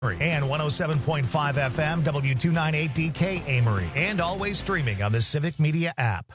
And 107.5 FM, W298DK Amory. And always streaming on the Civic Media app.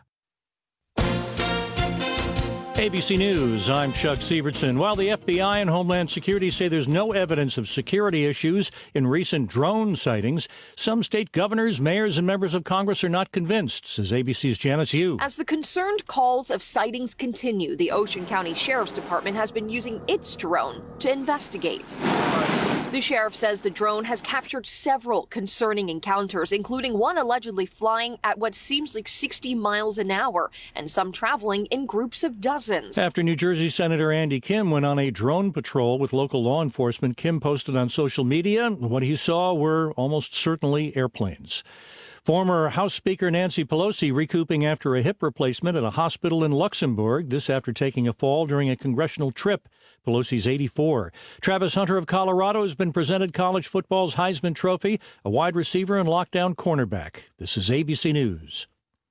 ABC News, I'm Chuck Sievertson. While the FBI and Homeland Security say there's no evidence of security issues in recent drone sightings, some state governors, mayors, and members of Congress are not convinced, says ABC's Janice Yu. As the concerned calls of sightings continue, the Ocean County Sheriff's Department has been using its drone to investigate. The sheriff says the drone has captured several concerning encounters, including one allegedly flying at what seems like 60 miles an hour, and some traveling in groups of dozens. After New Jersey Senator Andy Kim went on a drone patrol with local law enforcement, Kim posted on social media what he saw were almost certainly airplanes. Former House Speaker Nancy Pelosi recouping after a hip replacement at a hospital in Luxembourg, this after taking a fall during a congressional trip. Pelosi's 84. Travis Hunter of Colorado has been presented college football's Heisman Trophy, a wide receiver and lockdown cornerback. This is ABC News.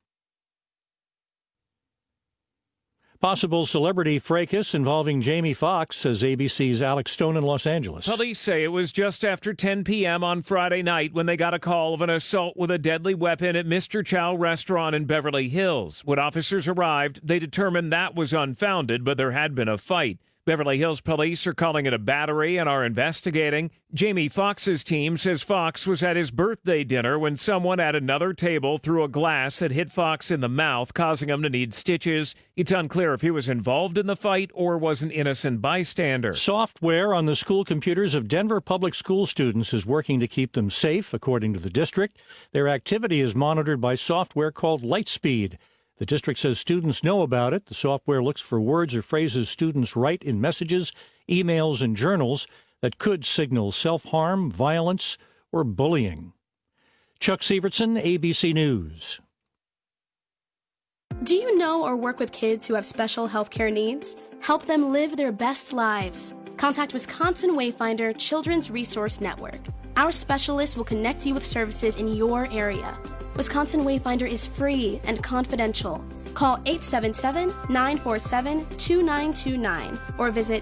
Possible celebrity fracas involving Jamie Foxx, says ABC's Alex Stone in Los Angeles. Police say it was just after 10 p.m. on Friday night when they got a call of an assault with a deadly weapon at Mr. Chow restaurant in Beverly Hills. When officers arrived, they determined that was unfounded, but there had been a fight. Beverly Hills police are calling it a battery and are investigating. Jamie Foxx's team says Foxx was at his birthday dinner when someone at another table threw a glass that hit Foxx in the mouth, causing him to need stitches. It's unclear if he was involved in the fight or was an innocent bystander. Software on the school computers of Denver public school students is working to keep them safe, according to the district. Their activity is monitored by software called Lightspeed. The district says students know about it. The software looks for words or phrases students write in messages, emails, and journals that could signal self-harm, violence, or bullying. Chuck Sievertson, ABC News. Do you know or work with kids who have special health care needs? Help them live their best lives. Contact Wisconsin Wayfinder Children's Resource Network. Our specialists will connect you with services in your area. Wisconsin Wayfinder is free and confidential. Call 877-947-2929 or visit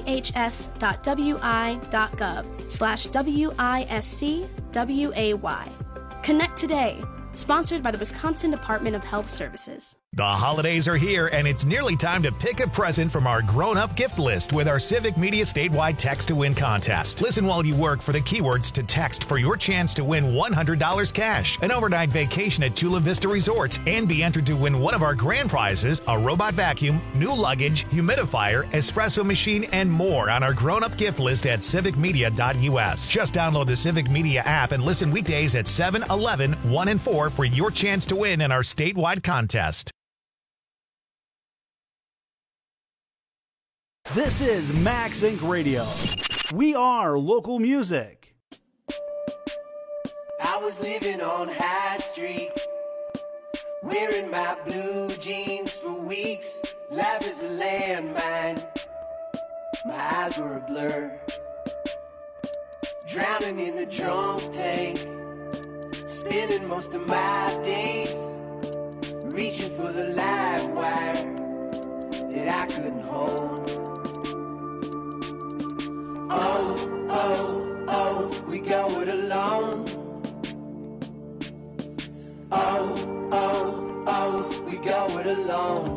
dhs.wi.gov/WISCWAY. Connect today. Sponsored by the Wisconsin Department of Health Services. The holidays are here, and it's nearly time to pick a present from our grown-up gift list with our Civic Media statewide text-to-win contest. Listen while you work for the keywords to text for your chance to win $100 cash, an overnight vacation at Chula Vista Resort, and be entered to win one of our grand prizes, a robot vacuum, new luggage, humidifier, espresso machine, and more on our grown-up gift list at civicmedia.us. Just download the Civic Media app and listen weekdays at 7, 11, 1, and 4 for your chance to win in our statewide contest. This is Max Inc. Radio. We are local music. I was living on High Street, wearing my blue jeans for weeks. Life is a landmine, my eyes were a blur. Drowning in the drunk tank, spending most of my days reaching for the live wire that I couldn't hold. Oh, oh, oh, we go it alone. Oh, oh, oh, we go it alone.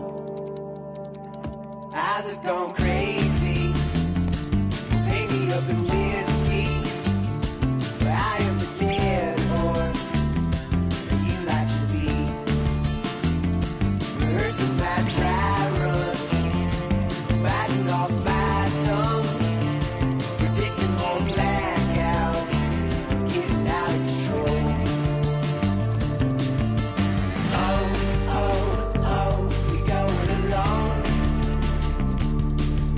Eyes have gone crazy, paint me up in whiskey, but I am the dead horse that you like to be. Rehearsing my dry run, biting off my tongue, predicting more blackouts, getting out of control. Oh, oh, oh, we go it alone.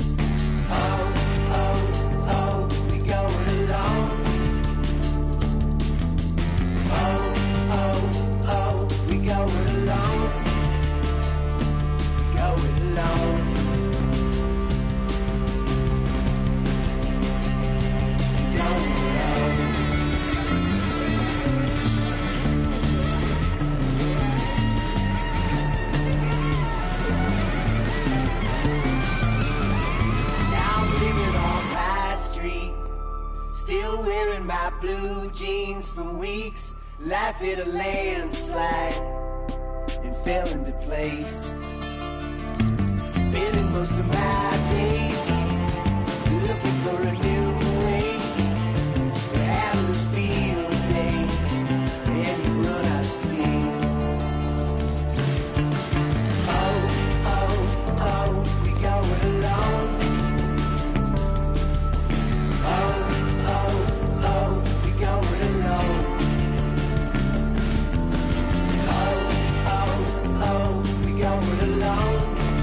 my blue jeans for weeks. Life hit a landslide and fell into place. Spending most of my days looking for a new way to have a field day and run out of steam. Oh, oh, oh, we going alone. Oh, oh, oh, we going alone. Oh, oh, oh, we going alone.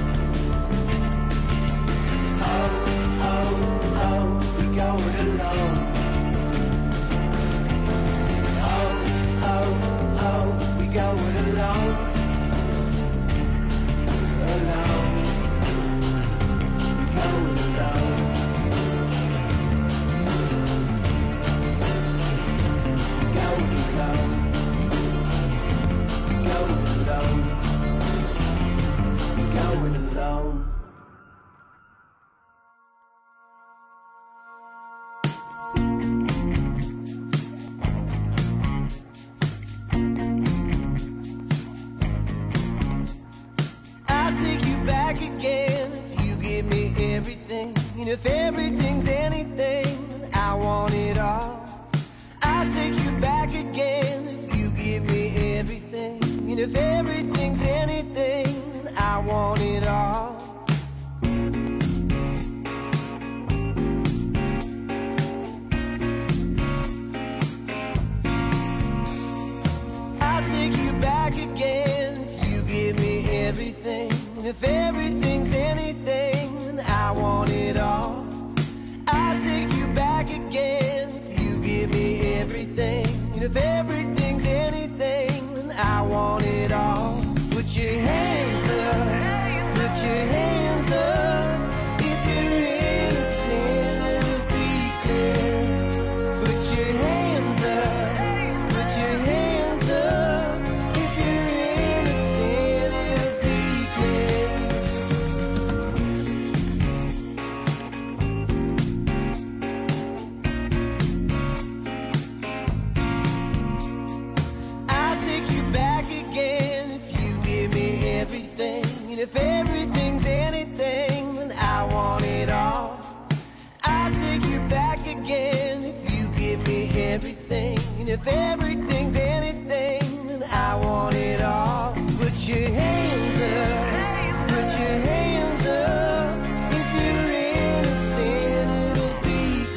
Oh, oh, oh, we going alone. Oh, oh, oh, we going alone. Alone. Going alone. Going alone. Going alone. Going alone. I'll take you back again if you give me everything. And if everything's anything, I want it all. I'll take you back again if you give me everything. And if everything's anything, I want it all. I'll take you back again if you give me everything. And if everything's anything, I want it all. I'll take you back again if you give me everything. And if everything's anything, I want it all. Put your hands up, put your hands up. If you're innocent, it'll be clear. Put your hands up, put your hands up. If you're innocent, it'll be clear. I'll take you back again if you give me everything. And if everything's anything, then I want it all. I'll take you back again if you give me everything. And if everything's anything, then I want it all. Put your hands up, put your hands up. If you're innocent, it'll be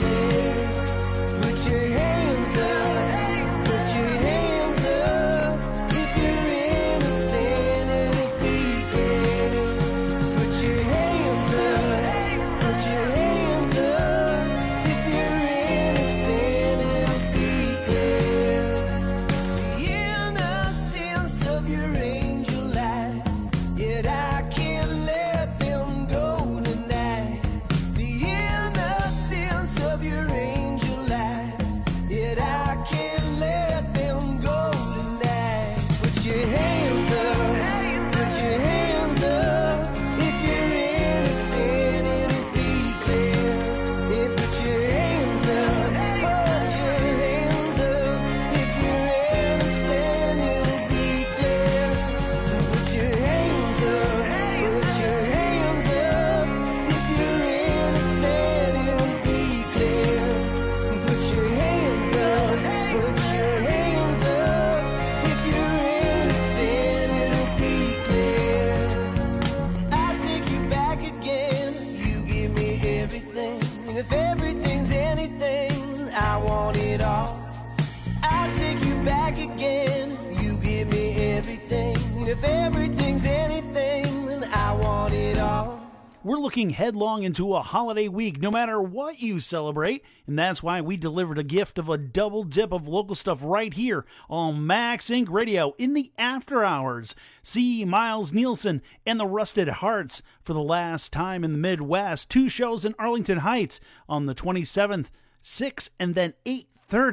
clear. Put your hands up, put your hands up. If you're innocent, it'll be clear. Put your hands up, put your hands up. If you're innocent, it'll be clear. The innocence of your angel eyes, yet I can't let them go tonight. The innocence of your angel eyes, yet I can't let them go tonight. Put your hands up, put your hands up. If you're innocent, it'll be clear. Yeah, put your hands up, put your hands up. If you're innocent, it'll be clear. Put your hands up, put your hands up. If you're innocent, it'll be clear. Put your hands up, put your hands up. If you're innocent, it'll be clear. I'll take you back again if you give me everything. And if everything's anything, I want it all. I'll take you back again if you give me everything. And if everything's anything, then I want it all. We're looking headlong into a holiday week, no matter what you celebrate, and that's why we delivered a gift of a double dip of local stuff right here on Max Inc. Radio in the after hours. See Miles Nielsen and the Rusted Hearts for the last time in the Midwest. 2 shows in Arlington Heights on the 27th, 6 and then 8:30.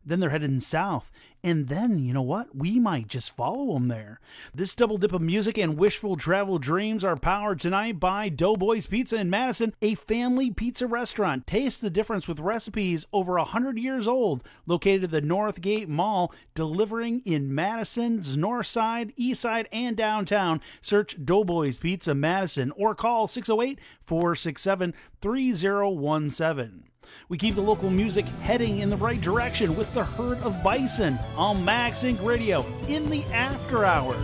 Then they're heading south. And then, you know what? We might just follow them there. This double dip of music and wishful travel dreams are powered tonight by Doughboys Pizza in Madison, a family pizza restaurant. Taste the difference with recipes over 100 years old. Located at the Northgate Mall, delivering in Madison's north side, east side, and downtown. Search Doughboys Pizza Madison or call 608-467-3017. We keep the local music heading in the right direction with the Herd of Bison on Max Inc. Radio in the after hours.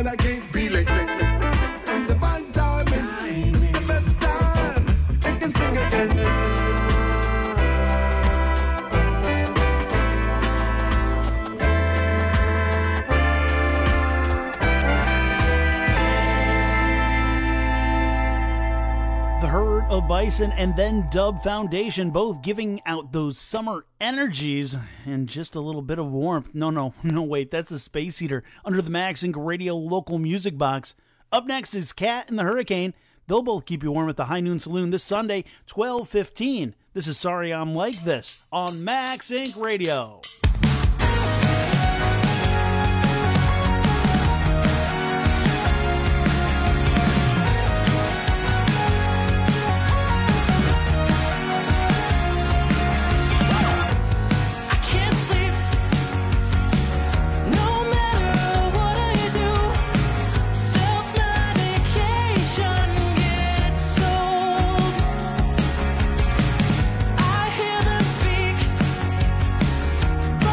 I can't feel it. Divine timing, it's the best time. It can sing again. Of Bison and then Dub Foundation, both giving out those summer energies and just a little bit of warmth. No, wait, that's the Space Heater under the Max Inc. Radio local music box. Up next is Cat and the Hurricane. They'll both keep you warm at the High Noon Saloon this Sunday, 12:15. This is Sorry I'm Like This on Max Inc. Radio. I hear them speak.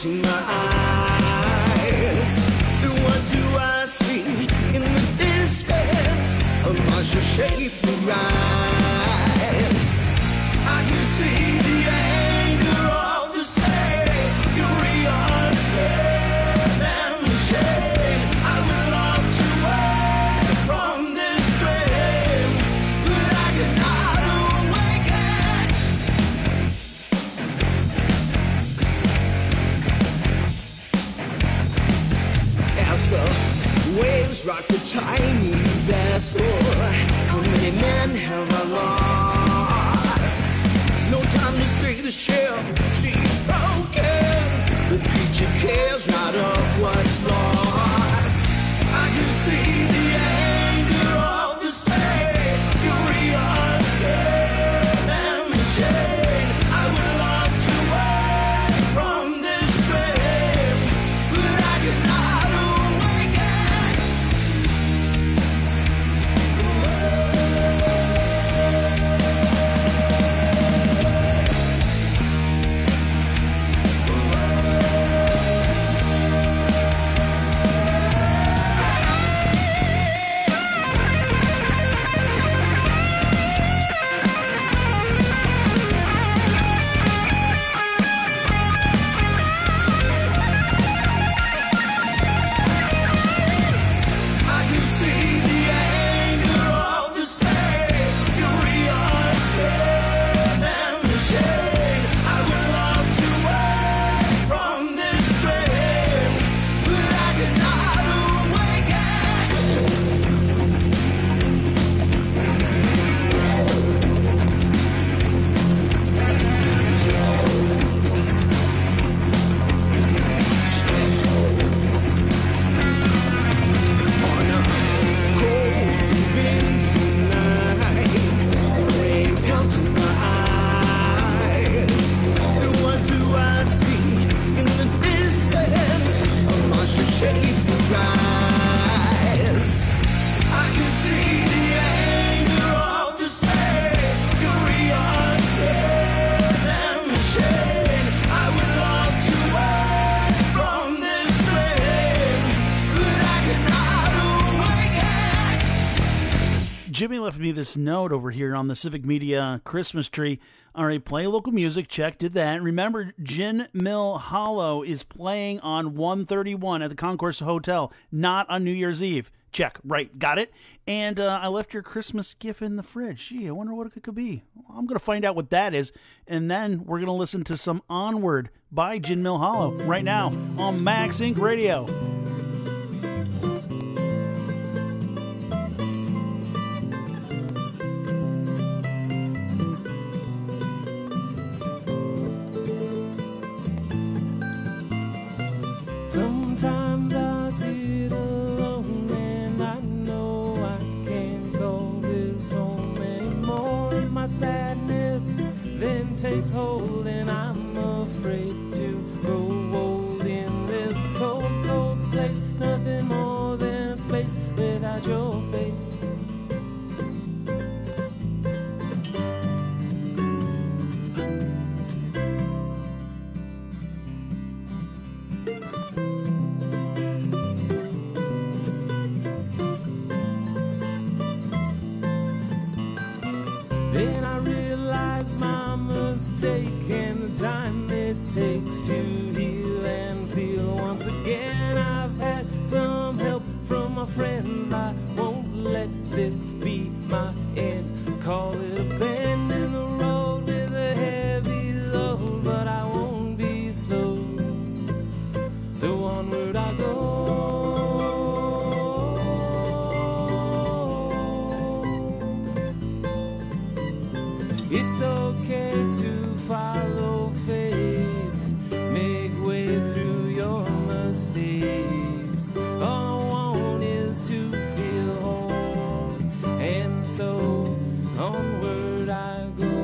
melting my eyes. What do I see in the distance? A monster shape rise. I can see the anger of the state, fury on scared and the shade. I would love to wake from this dream, but I cannot awaken. As the waves rock the tiny vessel, how many men have I lost? No time to see the ship, she's broken. The creature cares not of what's lost. I can see the anger of the state, fury on scared and the shade. I would love to wake from this dream, but I cannot awaken. I can see the anger of the state, fury on scared and the shade. I would love to wake from this dream, but I cannot on a cold and windy night, rain pelting my eyes. What do I see in the distance? A monster shape rise. I can see the anger of the state, fury on scared and the shade. I would love to wake from this dream, but I cannot awaken. Jimmy left me this note over here on the Civic Media Christmas tree. All right, play local music. Check, did that. Remember, Gin Mill Hollow is playing on 131 at the Concourse Hotel, not on New Year's Eve. Check, right, got it. And I left your Christmas gift in the fridge. Gee, I wonder what it could be. Well, I'm going to find out what that is. And then we're going to listen to some Onward by Gin Mill Hollow right now on Max Inc. Radio. Sometimes I sit alone and I know I can't call this home anymore. And my sadness then takes hold and I'm afraid to grow old in this cold, cold place. Nothing more than space without your face. Then I realize my mistake and the time it takes to heal and feel once again. I've had some help from my friends. I won't let this be my end. Call it a bend in the road with a heavy load, but I won't be slow. So onward I go. It's okay to follow faith, make way through your mistakes. All I want is to feel home, and so onward I go.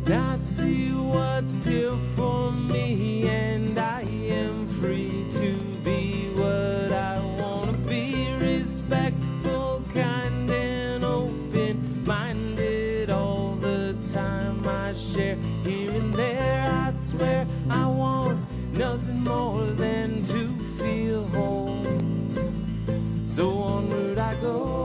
I see what's here for me, and I am free to be what I want to be. Respectful, kind, and open-minded all the time. I share here and there. I swear I want nothing more than to feel home. So onward I go.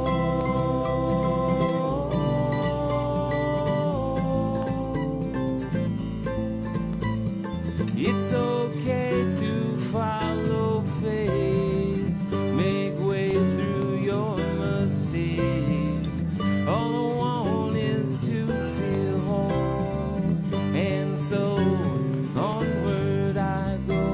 It's okay to follow faith, make way through your mistakes. All I want is to feel home, and so onward I go.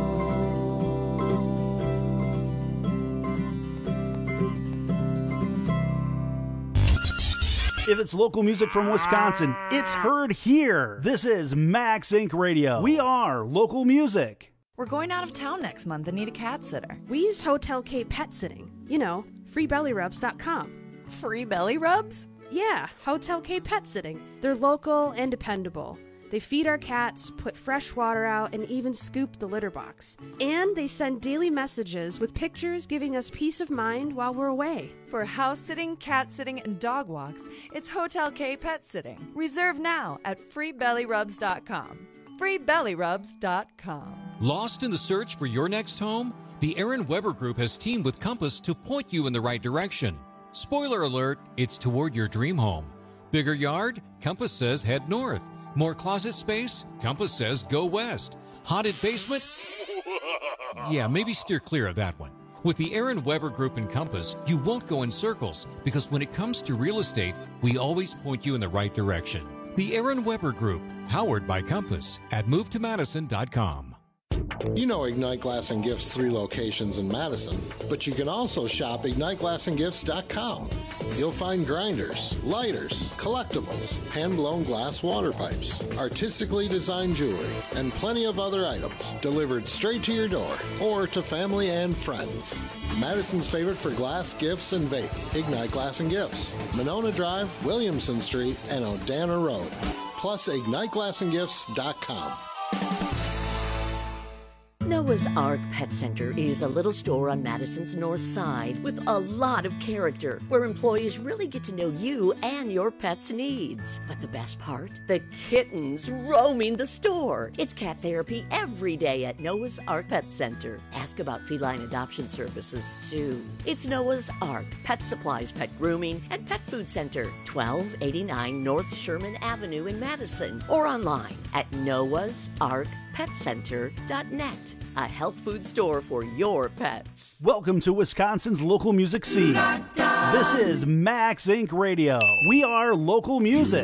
If it's local music from Wisconsin, it's heard here. This is Max Inc. Radio. We are local music. We're going out of town next month and need a cat sitter. We use Hotel K Pet Sitting. You know, freebellyrubs.com. Free belly rubs? Yeah, Hotel K Pet Sitting. They're local and dependable. They feed our cats, put fresh water out, and even scoop the litter box. And they send daily messages with pictures giving us peace of mind while we're away. For house sitting, cat sitting, and dog walks, it's Hotel K Pet Sitting. Reserve now at freebellyrubs.com. freebellyrubs.com. Lost in the search for your next home? The Aaron Weber Group has teamed with Compass to point you in the right direction. Spoiler alert, it's toward your dream home. Bigger yard? Compass says head north. More closet space? Compass says go west. Haunted basement? Yeah, maybe steer clear of that one. With the Aaron Weber Group and Compass, you won't go in circles because when it comes to real estate, we always point you in the right direction. The Aaron Weber Group, powered by Compass at MoveToMadison.com. You know Ignite Glass and Gifts 3 locations in Madison, but you can also shop IgniteGlassandGifts.com. You'll find grinders, lighters, collectibles, hand-blown glass water pipes, artistically designed jewelry, and plenty of other items delivered straight to your door or to family and friends. Madison's favorite for glass, gifts, and vape. Ignite Glass and Gifts. Monona Drive, Williamson Street, and Odana Road. Plus IgniteGlassandGifts.com. Noah's Ark Pet Center is a little store on Madison's north side with a lot of character, where employees really get to know you and your pet's needs. But the best part? The kittens roaming the store. It's cat therapy every day at Noah's Ark Pet Center. Ask about feline adoption services, too. It's Noah's Ark Pet Supplies, Pet Grooming, and Pet Food Center, 1289 North Sherman Avenue in Madison, or online at noahsarkpetcenter.net. A health food store for your pets. Welcome to Wisconsin's local music scene. This is Max Inc. Radio. We are local music.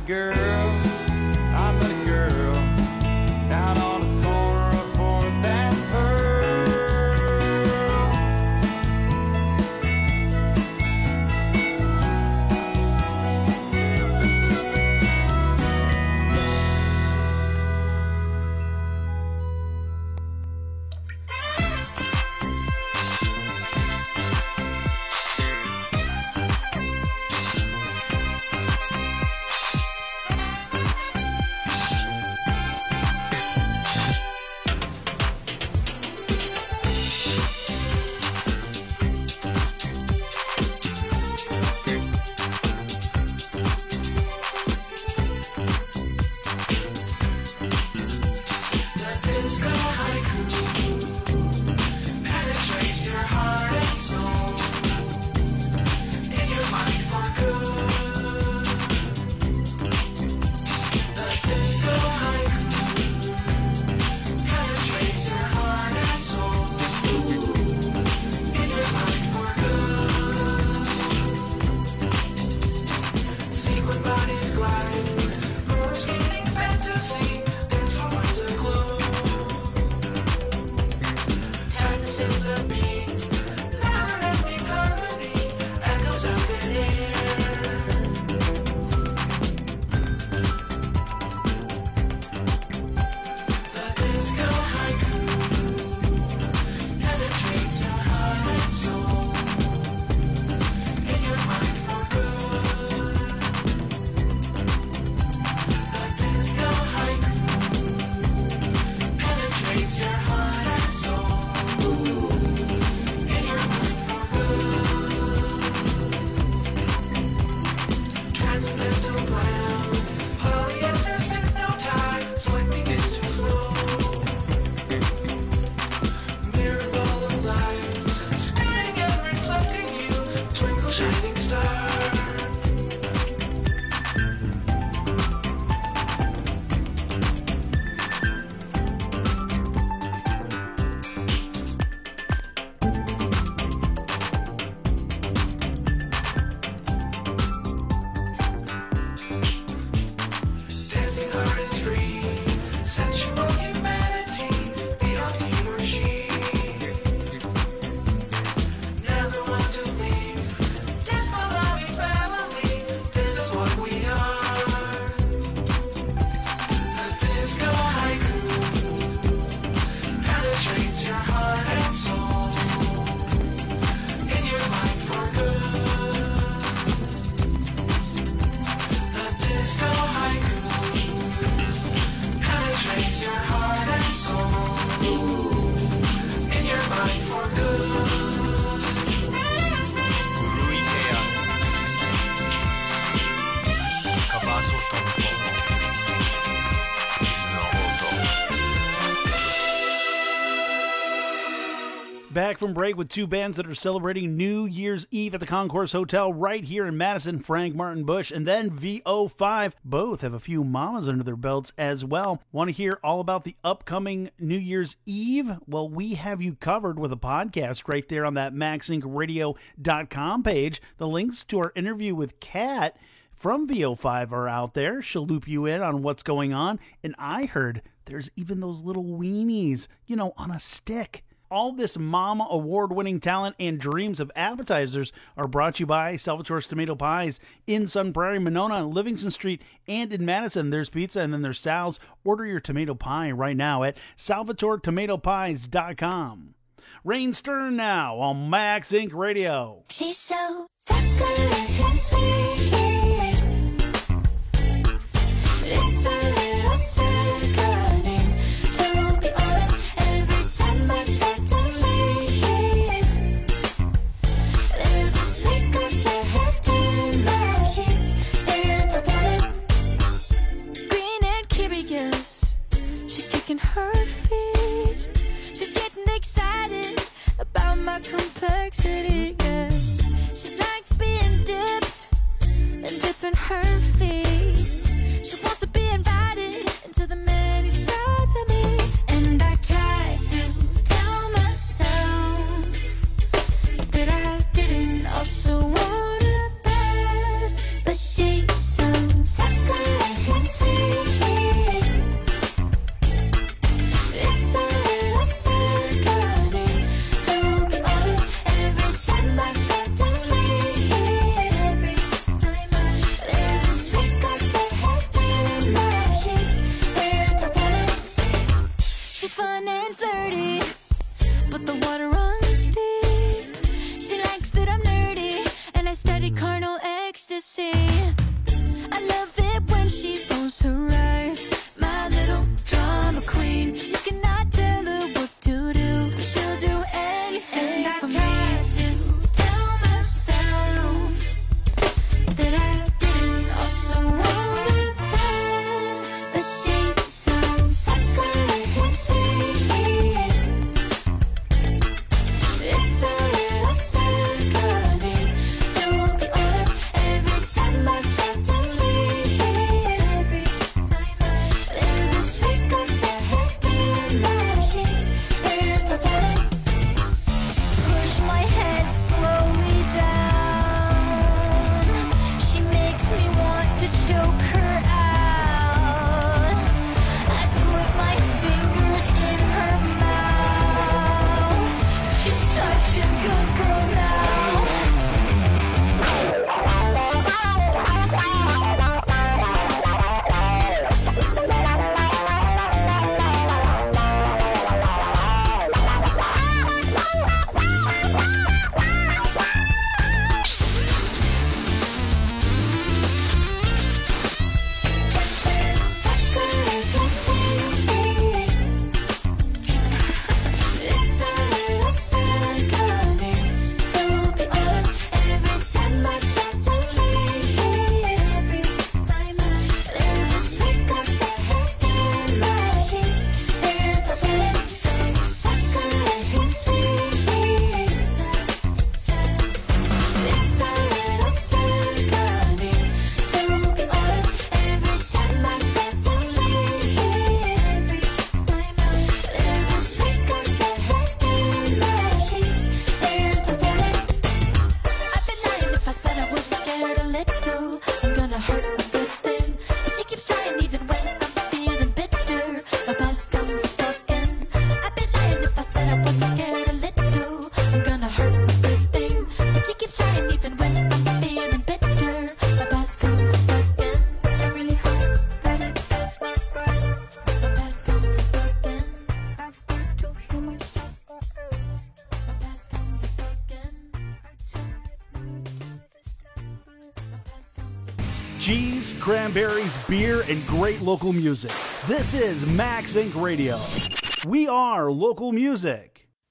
girl, I met a girl down on the corner of 4th and Pearl. Back from break with two bands that are celebrating New Year's Eve at the Concourse Hotel right here in Madison, Frank Martin Bush, and then VO5. Both have a few mamas under their belts as well. Want to hear all about the upcoming New Year's Eve? Well, we have you covered with a podcast right there on that MaxIncRadio.com page. The links to our interview with Kat from VO5 are out there. She'll loop you in on what's going on. And I heard there's even those little weenies, on a stick. All this mama award-winning talent and dreams of appetizers are brought to you by Salvatore's Tomato Pies in Sun Prairie, Monona, on Livingston Street, and in Madison. There's pizza and then there's Sal's. Order your tomato pie right now at SalvatoreTomatoPies.com. Rain Stern now on Max Inc. Radio. She's so chocolate and sweet. It's a little sickening, to be honest. Every time I try to leave, there's a sweet ghost left in my sheets, and I want it. Green and curious, she's kicking her feet. She's getting excited about my complexity, yeah. She likes being dipped and dipping her feet. She wants to be invited into the many sides of me. And I try to tell myself that I didn't also want it bad. But she's so succulent. cheese, cranberries, beer, and great local music. This is Max Inc. Radio. We are local music.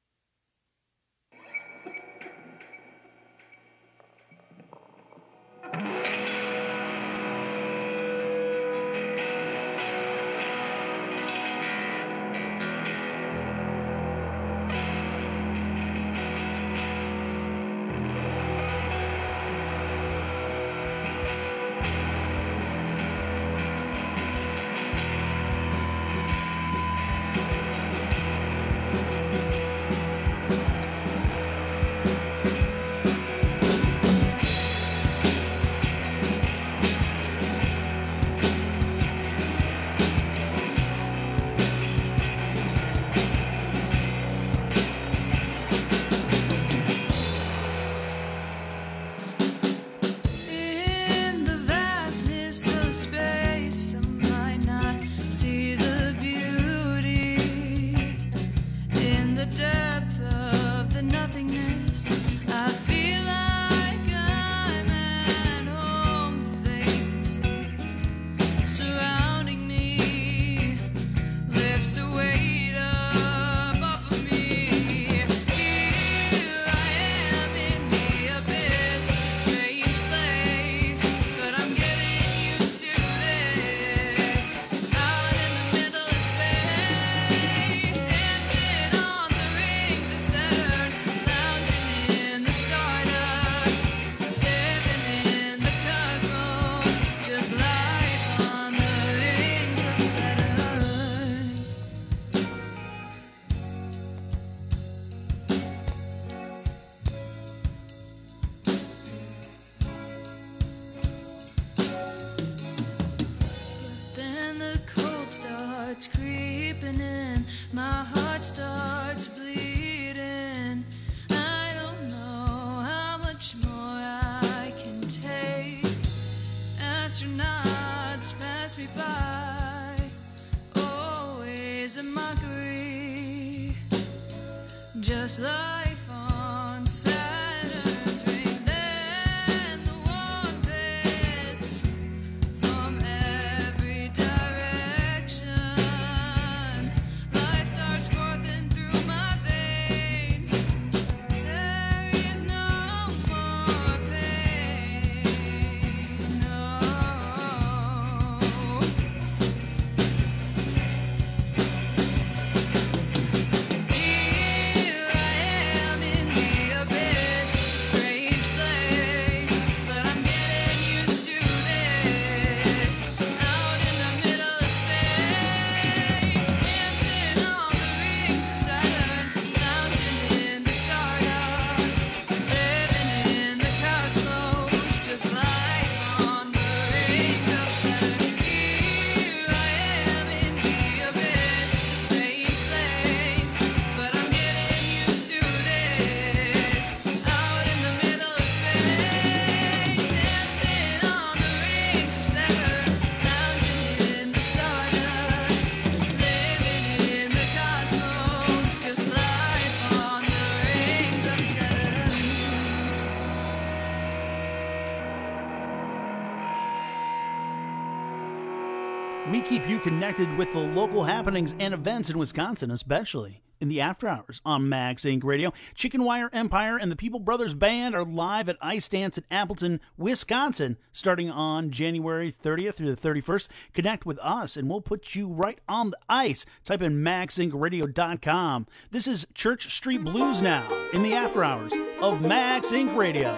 Just life on Saturn's ring. Then the warm hits from every direction. Life starts coursing through my veins. There is no more pain. No. We keep you connected with the local happenings and events in Wisconsin, especially in the after hours on Max Inc. Radio. Chicken Wire Empire and the People Brothers Band are live at Ice Dance at Appleton, Wisconsin, starting on January 30th through the 31st. Connect with us, and we'll put you right on the ice. Type in maxincradio.com. This is Church Street Blues now in the after hours of Max Inc. Radio.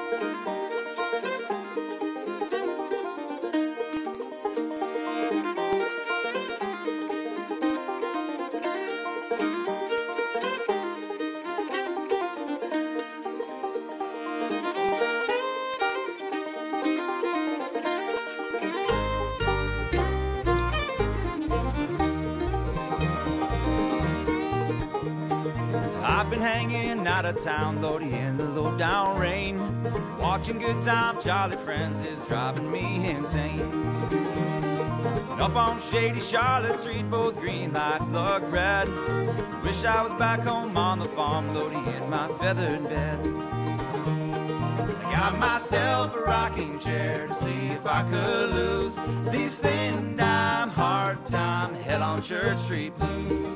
I've been hanging out of town, Lordy, in the low down rain. Watching Good Time Charlie Friends is driving me insane. And up on shady Charlotte Street, both green lights look red. Wish I was back home on the farm, Lordy, in my feathered bed. I Got myself a rocking chair to see if I could lose these thin dime, hard time, hell on Church Street blues.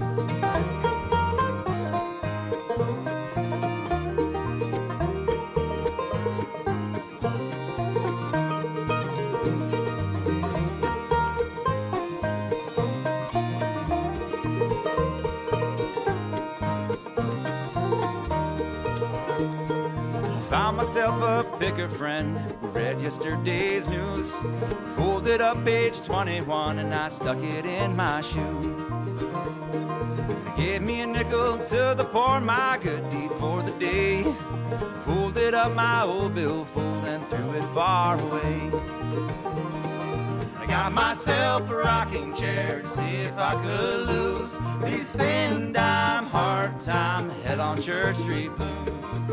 Found myself a picker friend who read yesterday's news, folded up page 21 and I stuck it in my shoe. They gave me a nickel to the poor, my good deed for the day. Folded up my old billfold and threw it far away. I got myself a rocking chair to see if I could lose these thin dime, hard time, head on Church Street blues.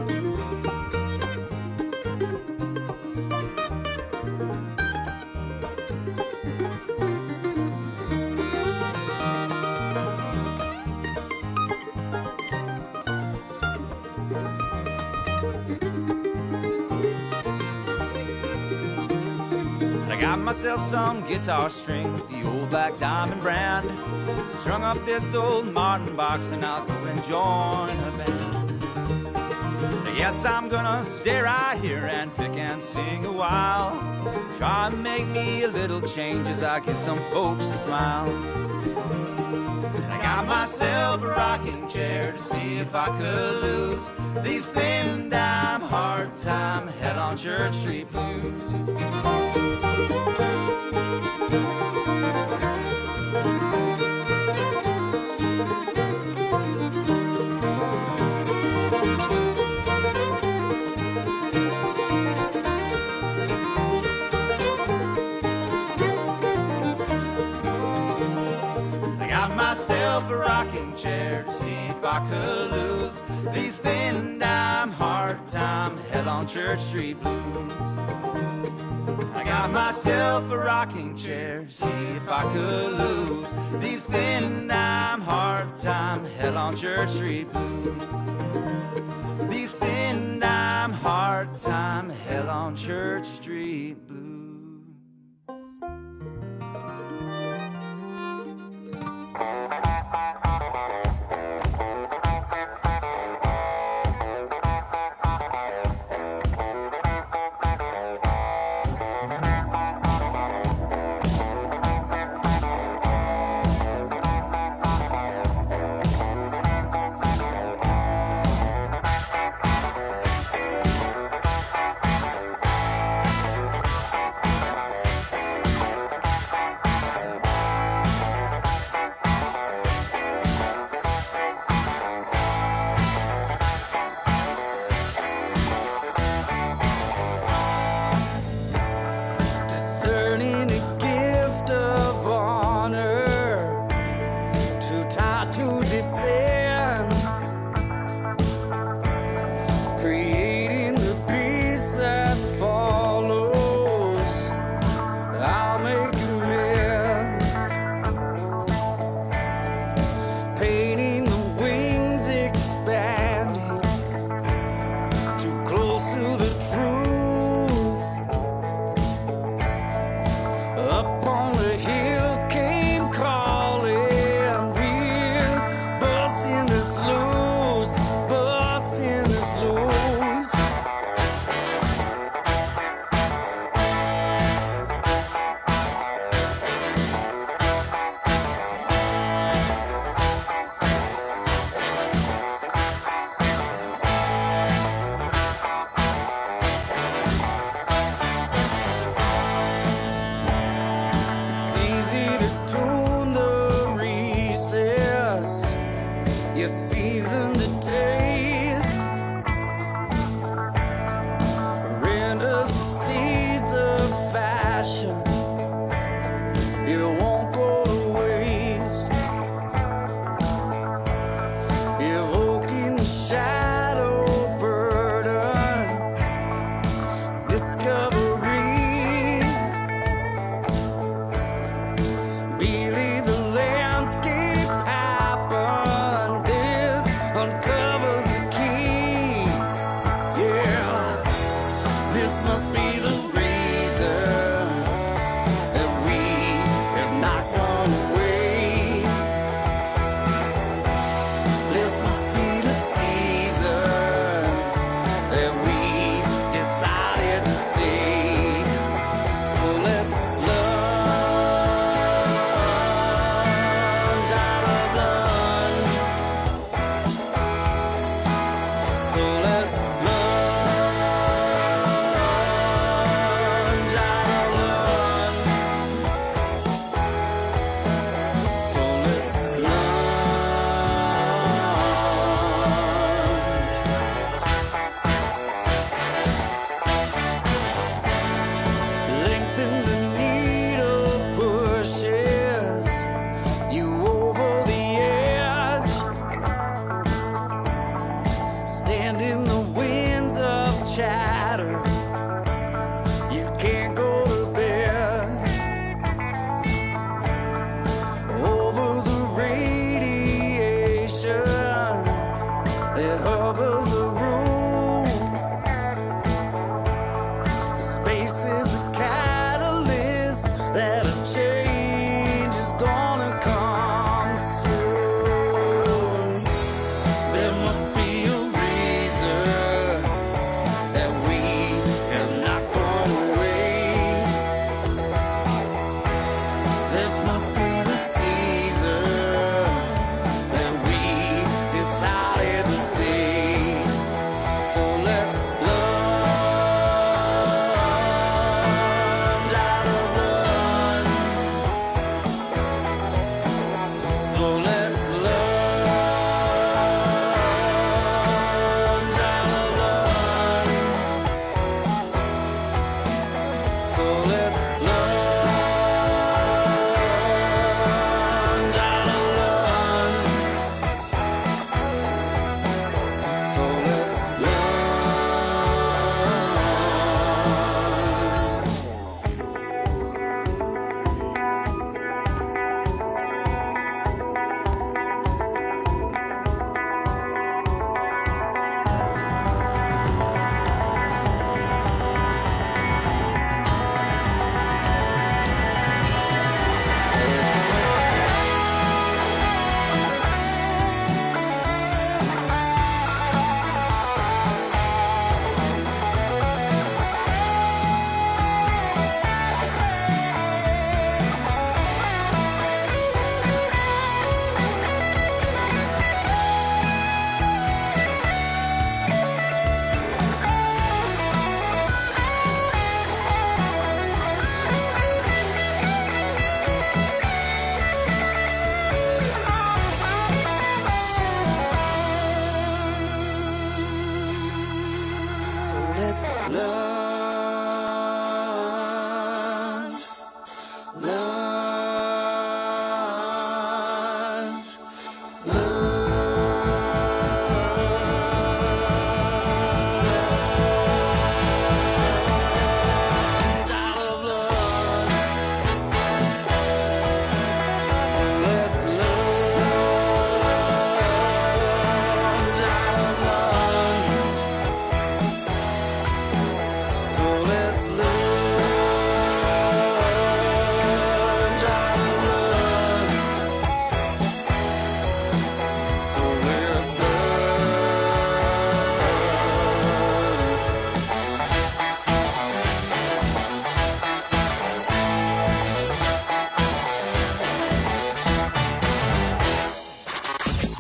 Myself some guitar strings, the old Black Diamond brand. Strung up this old Martin box and I'll go and join a band. Yes, I'm gonna stay right here and pick and sing a while. Try and make me a little change as I get some folks to smile. I got myself a rocking chair to see if I could lose these thin dime, hard time, hell on Church Street blues. A rocking chair to see if I could lose these thin dime, hard time, hell on Church Street blues. I got myself a rocking chair to see if I could lose these thin dime, hard time, hell on Church Street blues. These thin dime, hard time, hell on Church Street blues.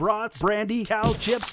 brats, brandy, cow chips,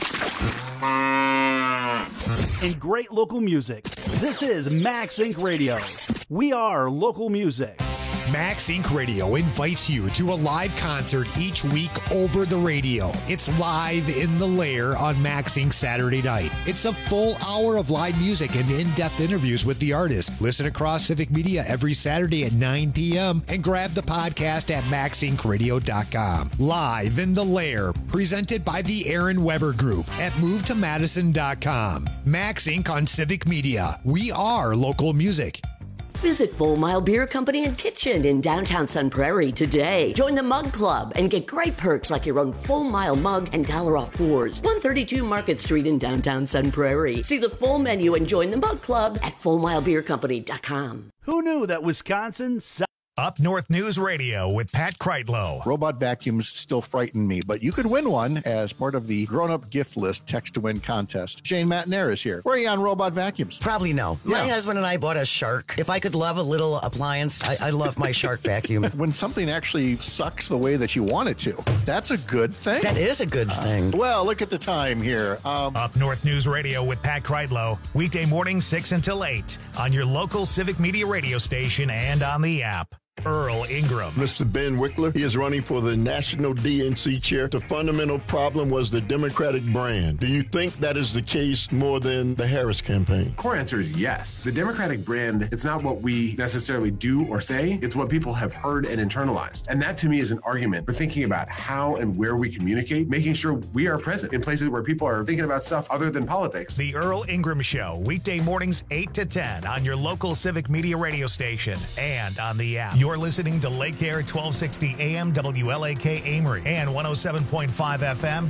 and great local music. This is Max Inc. Radio. We are local music. Max Inc. Radio invites you to a live concert each week over the radio. It's Live in the Lair on Max Inc. Saturday night. It's a full hour of live music and in-depth interviews with the artist. Listen across Civic Media every Saturday at 9 p.m. and grab the podcast at maxincradio.com. Live in the Lair, presented by the Aaron Weber Group at movetomadison.com. Max Inc. on Civic Media. We are local music. Visit Full Mile Beer Company and Kitchen in downtown Sun Prairie today. Join the Mug Club and get great perks like your own Full Mile mug and $1 off pours. 132 Market Street in downtown Sun Prairie. See the full menu and join the Mug Club at fullmilebeercompany.com. Who knew that Wisconsin... Up North News Radio with Pat Kreitlow. Robot vacuums still frighten me, but you could win one as part of the grown-up gift list text-to-win contest. Shane Matnair is here. Where are you on robot vacuums? Probably no. My husband and I bought a Shark. If I could love a little appliance, I love my Shark vacuum. When something actually sucks the way that you want it to, that's a good thing. That is a good thing. Well, look at the time here. Up North News Radio with Pat Kreitlow. Weekday mornings 6 until 8 on your local Civic Media radio station and on the app. Earl Ingram. Mr. Ben Wickler, he is running for the National DNC chair. The fundamental problem was the Democratic brand. Do you think that is the case more than the Harris campaign? Core answer is yes. The Democratic brand, it's not what we necessarily do or say, it's what people have heard and internalized. And that to me is an argument for thinking about how and where we communicate, making sure we are present in places where people are thinking about stuff other than politics. The Earl Ingram Show, weekday mornings 8 to 10 on your local Civic Media radio station and on the app. You're listening to Lake Air 1260 AM WLAK Amory and 107.5 FM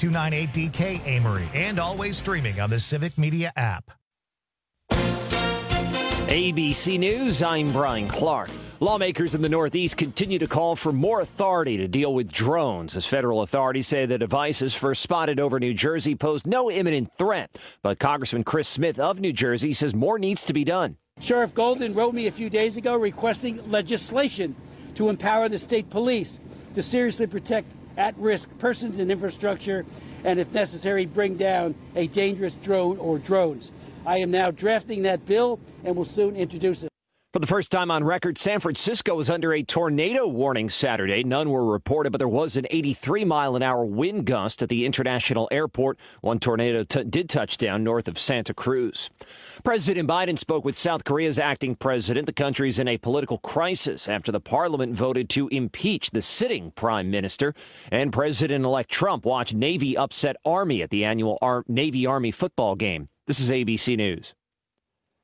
W298DK Amory, and always streaming on the Civic Media app. ABC News, I'm Brian Clark. Lawmakers in the Northeast continue to call for more authority to deal with drones, as federal authorities say the devices first spotted over New Jersey posed no imminent threat. But Congressman Chris Smith of New Jersey says more needs to be done. Sheriff Golden wrote me a few days ago requesting legislation to empower the state police to seriously protect at-risk persons and infrastructure, and if necessary, bring down a dangerous drone or drones. I am now drafting that bill and will soon introduce it. For the first time on record, San Francisco was under a tornado warning Saturday. None were reported, but there was an 83-mile-an-hour wind gust at the international airport. One tornado did touch down north of Santa Cruz. President Biden spoke with South Korea's acting president. The country's in a political crisis after the parliament voted to impeach the sitting prime minister. And President-elect Trump watched Navy upset Army at the annual Navy-Army football game. This is ABC News.